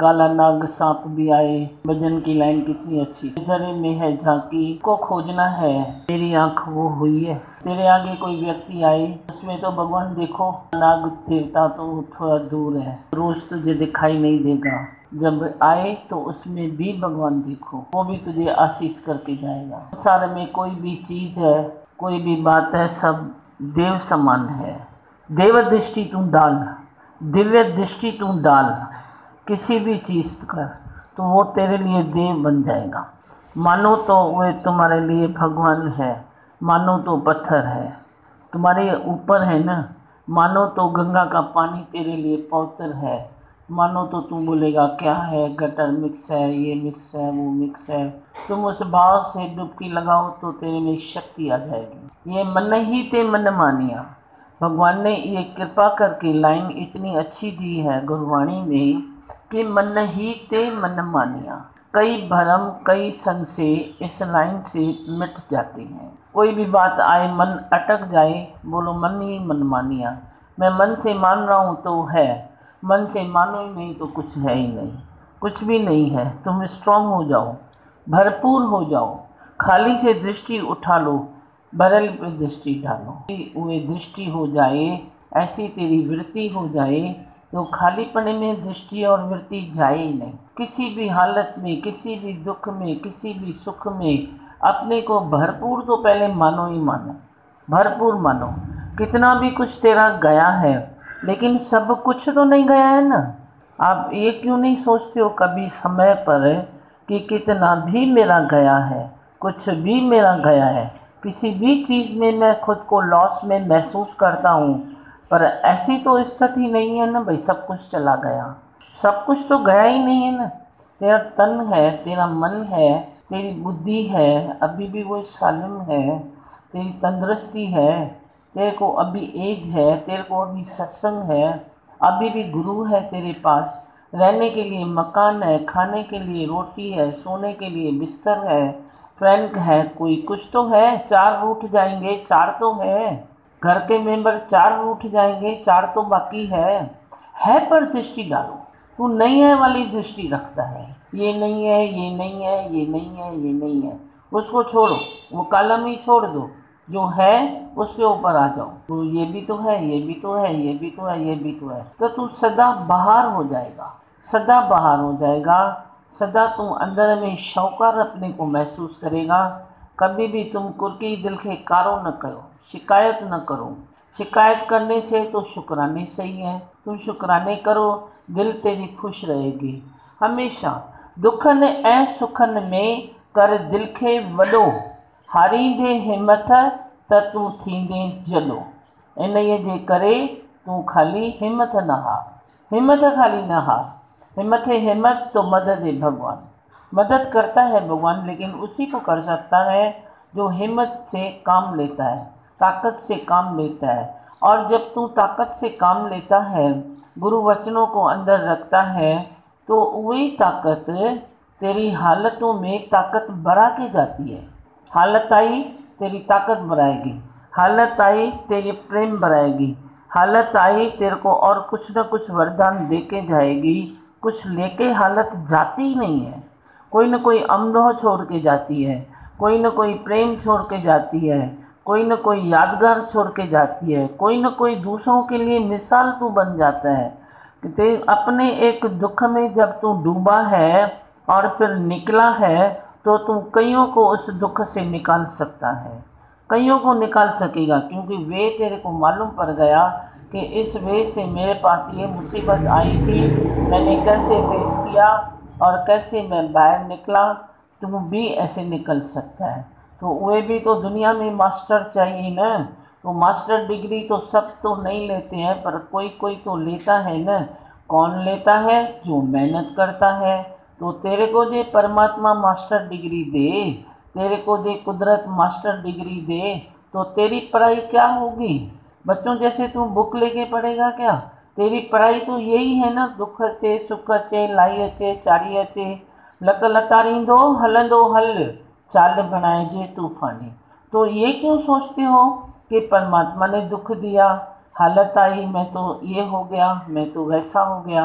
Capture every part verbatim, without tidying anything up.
काला नाग सांप भी आए। भजन की लाइन कितनी अच्छी। जरे में है झांकी को खोजना है, तेरी आंख वो हुई है। तेरे आगे कोई व्यक्ति आए, उसमें तो भगवान देखो, नाग देवता तो थोड़ा दूर है, रोज तुझे दिखाई नहीं देगा। जब आए तो उसमें भी भगवान देखो, वो भी तुझे आशीष करके जाएगा। संसार में कोई भी चीज है, कोई भी बात है, सब देव समान है। देव दृष्टि तू डाल, दिव्य दृष्टि तू डाल किसी भी चीज का, तो वो तेरे लिए देव बन जाएगा। मानो तो वे तुम्हारे लिए भगवान है, मानो तो पत्थर है, तुम्हारे ऊपर है ना। मानो तो गंगा का पानी तेरे लिए पवित्र है, मानो तो तू बोलेगा क्या है, गटर मिक्स है, ये मिक्स है, वो मिक्स है। तुम उस भाव से डुबकी लगाओ तो तेरे में शक्ति आ जाएगी। ये मन ही ते मन मानिया, भगवान ने ये कृपा करके लाइन इतनी अच्छी दी है गुरबाणी में कि मन ही ते मन मानिया। कई भरम कई संशय इस लाइन से मिट जाते हैं। कोई भी बात आए, मन अटक जाए, बोलो मन ही मन मानिया। मैं मन से मान रहा हूँ तो है, मन से मानो ही नहीं तो कुछ है ही नहीं, कुछ भी नहीं है। तुम स्ट्रांग हो जाओ, भरपूर हो जाओ, खाली से दृष्टि उठा लो, बदल पे दृष्टि डालो। वे दृष्टि हो जाए, ऐसी तेरी वृत्ति हो जाए तो खालीपने में दृष्टि और वृत्ति जाए ही नहीं। किसी भी हालत में, किसी भी दुख में, किसी भी सुख में अपने को भरपूर तो पहले मानो ही मानो, भरपूर मानो। कितना भी कुछ तेरा गया है, लेकिन सब कुछ तो नहीं गया है ना। आप ये क्यों नहीं सोचते हो कभी समय पर कि कितना भी मेरा गया है, कुछ भी मेरा गया है। किसी भी चीज़ में मैं खुद को लॉस में महसूस करता हूँ, पर ऐसी तो स्थिति नहीं है ना भाई सब कुछ चला गया। सब कुछ तो गया ही नहीं है ना। तेरा तन है, तेरा मन है, तेरी बुद्धि है, अभी भी वो सालिम है, तेरी तंदुरुस्ती है, तेरे को अभी एज है, तेरे को अभी सत्संग है, अभी भी गुरु है तेरे पास, रहने के लिए मकान है, खाने के लिए रोटी है, सोने के लिए बिस्तर है, फ्रेंड है, कोई कुछ तो है। चार रूठ जाएंगे, चार तो है, घर के मेंबर चार रूठ जाएंगे, चार तो बाकी है। है पर दृष्टि डालो, तू नहीं है वाली दृष्टि रखता है, ये नहीं है, ये नहीं है, ये नहीं है, ये नहीं है, उसको छोड़ो, वो कॉलम ही छोड़ दो। जो है उसके ऊपर आ जाओ, तो ये भी तो है, ये भी तो है, ये भी तो है, ये भी तो है, तो तू सदा बाहर हो जाएगा, सदा बाहर हो जाएगा। सदा तू अंदर में शौकार अपने को महसूस करेगा। कभी भी तुम कुर्की दिल के कारो न करो, शिकायत न करो। शिकायत करने से तो शुक्राने सही है, तुम शुक्राने करो, दिल तेरी खुश रहेगी हमेशा। दुखन ऐं सुखन में कर दिल खे वॾो, हारींदे हिम्मत त तूं थींदे जॾो। इन जे करे तूं खाली हिम्मत न हार, हिम्मत खाली न हार। हिम्मत है हिम्मत तो मदद है भगवान, मदद करता है भगवान, लेकिन उसी को कर सकता है जो हिम्मत से काम लेता है, ताकत से काम लेता है। और जब तू ताकत से काम लेता है, गुरु वचनों को अंदर रखता है, तो वही ताकत तेरी हालतों में ताकत बढ़ा के जाती है। हालत आई तेरी ताकत बढ़ाएगी, हालत आई तेरी प्रेम बढ़ाएगी, हालत आई तेरे को और कुछ न कुछ वरदान दे के जाएगी। कुछ लेके हालत जाती ही नहीं है, कोई न कोई अमरोह छोड़ के जाती है, कोई न कोई प्रेम छोड़ के जाती है, कोई न कोई यादगार छोड़ के जाती है, कोई न कोई दूसरों के लिए मिसाल तू बन जाता है। ते अपने एक दुख में जब तू डूबा है और फिर निकला है, तो तू कईयों को उस दुख से निकाल सकता है, कईयों को निकाल सकेगा, क्योंकि वे तेरे को मालूम पड़ गया कि इस वे से मेरे पास ये मुसीबत आई थी, मैंने कैसे फेस किया और कैसे मैं बाहर निकला। तू भी ऐसे निकल सकता है। तो वे भी तो दुनिया में मास्टर चाहिए ना, तो मास्टर डिग्री तो सब तो नहीं लेते हैं, पर कोई कोई तो लेता है ना। कौन लेता है? जो मेहनत करता है। तो तेरे को जे परमात्मा मास्टर डिग्री दे, तेरे को जे कुदरत मास्टर डिग्री दे, तो तेरी पढ़ाई क्या होगी? बच्चों जैसे तू बुक लेके पढ़ेगा क्या? तेरी पढ़ाई तो यही है ना, दुख अचे सुख अचे लाई अचे चारी अचे, लक लतारींदो हलंदो हल, चाल बणाइजे तूफानी। तो ये क्यों सोचते हो कि परमात्मा ने दुख दिया, हालत आई, मैं तो ये हो गया, मैं तो वैसा हो गया?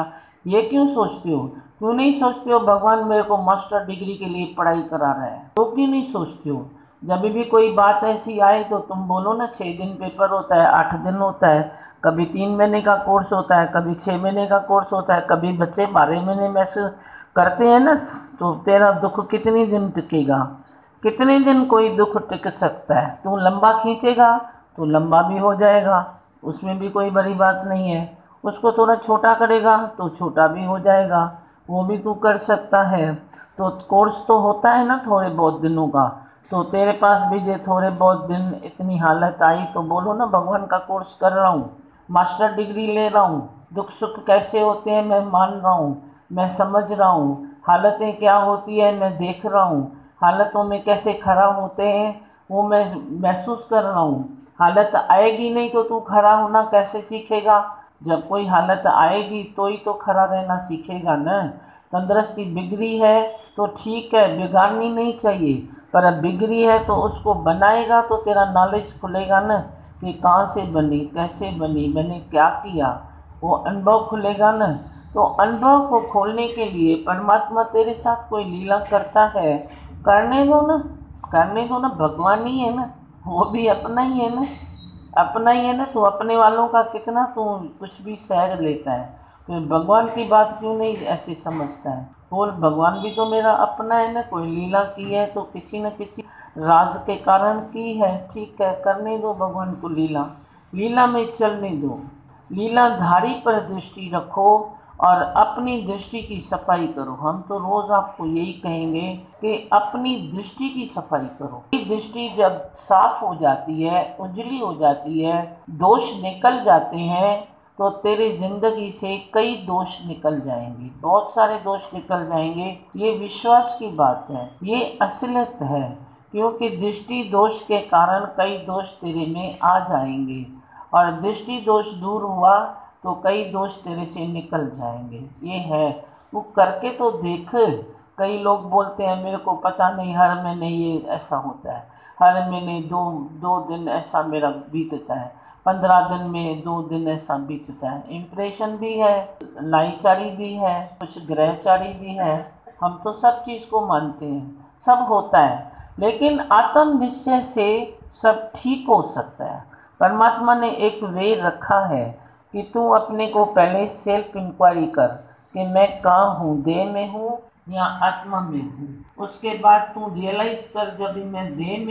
ये क्यों सोचते हो? क्यों नहीं सोचते हो भगवान मेरे को मास्टर डिग्री के लिए पढ़ाई करा रहा है? तो क्यों नहीं सोचते हो? जब भी कोई बात ऐसी आए तो तुम बोलो ना, छः दिन पेपर होता है, आठ दिन होता है, कभी तीन महीने का कोर्स होता है, कभी छः महीने का कोर्स होता है, कभी बच्चे बारह महीने में से करते हैं ना। तो तेरा दुख कितने दिन टिकेगा? कितने दिन कोई दुख टिक सकता है? तू लंबा खींचेगा तो लंबा भी हो जाएगा, उसमें भी कोई बड़ी बात नहीं है। उसको थोड़ा छोटा करेगा तो छोटा भी हो जाएगा, वो भी तू कर सकता है। तो कोर्स तो होता है ना थोड़े बहुत दिनों का। तो तेरे पास भी जो थोड़े बहुत दिन इतनी हालत आई तो बोलो ना भगवान का कोर्स कर रहा हूँ, मास्टर डिग्री ले रहा हूँ, दुख सुख कैसे होते हैं मैं मान रहा हूँ, मैं समझ रहा हूँ, हालतें क्या होती है मैं देख रहा हूँ, हालतों में कैसे खड़ा होते हैं वो मैं महसूस कर रहा हूँ। हालत आएगी नहीं तो तू खड़ा होना कैसे सीखेगा? जब कोई हालत आएगी तो ही तो खड़ा रहना सीखेगा ना। तंदुरुस्ती बिगड़ी है तो ठीक है, बिगाड़नी नहीं चाहिए, पर अब बिगड़ी है तो उसको बनाएगा तो तेरा नॉलेज खुलेगा ना कि कहाँ से बनी, कैसे बनी, मैंने क्या किया, वो अनुभव खुलेगा ना। तो अनुभव को खोलने के लिए परमात्मा तेरे साथ कोई लीला करता है, करने दो ना, करने दो ना, भगवान ही है ना, वो भी अपना ही है ना, अपना ही है ना। तो अपने वालों का कितना तू कुछ भी सह लेता है, तो भगवान की बात क्यों नहीं ऐसे समझता है? बोल भगवान भी तो मेरा अपना है ना, कोई लीला की है तो किसी न किसी राज के कारण की है, ठीक है, करने दो भगवान को लीला, लीला में चलने दो। लीलाधारी पर दृष्टि रखो और अपनी दृष्टि की सफाई करो। हम तो रोज आपको यही कहेंगे कि अपनी दृष्टि की सफाई करो। ये दृष्टि जब साफ हो जाती है, उजली हो जाती है, दोष निकल जाते हैं, तो तेरी जिंदगी से कई दोष निकल जाएंगे, बहुत सारे दोष निकल जाएंगे। ये विश्वास की बात है, ये असलियत है, क्योंकि दृष्टि दोष के कारण कई दोष तेरे में आ जाएंगे, और दृष्टि दोष दूर हुआ तो कई दोष तेरे से निकल जाएंगे। ये है, वो करके तो देख। कई लोग बोलते हैं मेरे को पता नहीं, हर महीने ये ऐसा होता है, हर महीने दो दो दिन ऐसा मेरा बीतता है, पंद्रह दिन में दो दिन ऐसा बीतता है। इम्प्रेशन भी है, लाइचारी भी है, कुछ ग्रहचारी भी है, हम तो सब चीज़ को मानते हैं, सब होता है, लेकिन आत्म निश्चय से सब ठीक हो सकता है। परमात्मा ने एक वे रखा है कि तू अपने को पहले सेल्फ इंक्वायरी कर कि मैं कहाँ हूँ, देह में हूँ या आत्मा में हूँ। उसके बाद तू रियलाइज कर जब मैं देह में